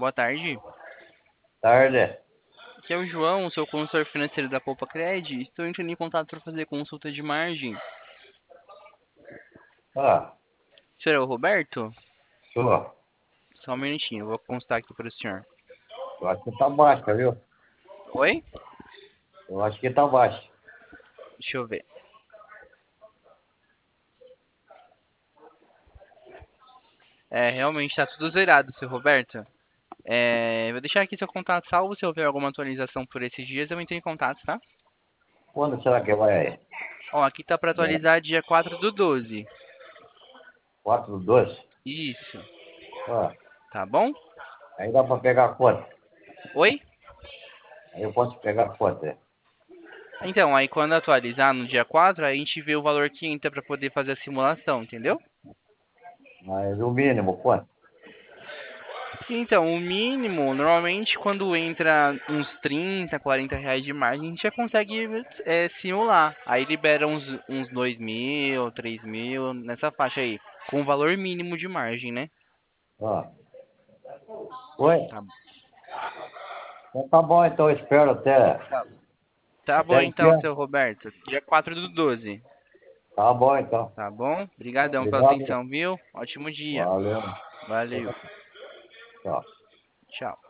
boa tarde. Tarde. Aqui é o João, sou consultor financeiro da Poupa Cred. Estou entrando em contato para fazer consulta de margem. Ah, O senhor é o Roberto? sua. Só um minutinho, eu vou consultar aqui para o senhor. Eu acho que tá baixa, viu? Oi? Eu acho que tá baixa. Deixa eu ver. É, realmente está tudo zerado, seu Roberto. Vou deixar aqui seu contato salvo. Se houver alguma atualização por esses dias, eu entro em contato, tá? Quando será que vai? Ó, aqui tá para É, atualizar dia 4/12. 4 do 12? Isso, Ah, tá bom? aí dá pra pegar quanto? Oi? Aí eu posso pegar quanto, é? Então, aí quando atualizar no dia 4, aí a gente vê o valor que entra para poder fazer a simulação, entendeu? Mas o mínimo, quanto? Então, o mínimo, normalmente quando entra uns 30, 40 reais de margem, a gente já consegue simular. Aí libera uns 2 mil, 3 mil, nessa faixa aí. Com o valor mínimo de margem, né? Ah, oi? Tá, Então tá bom, então eu espero até. tá, tá bom Até o então, dia? seu Roberto. Dia 4/12. Tá bom, então. Tá bom? Obrigadão pela Obrigado. atenção, viu? Ótimo dia. Valeu. Valeu. Tchau. Tchau.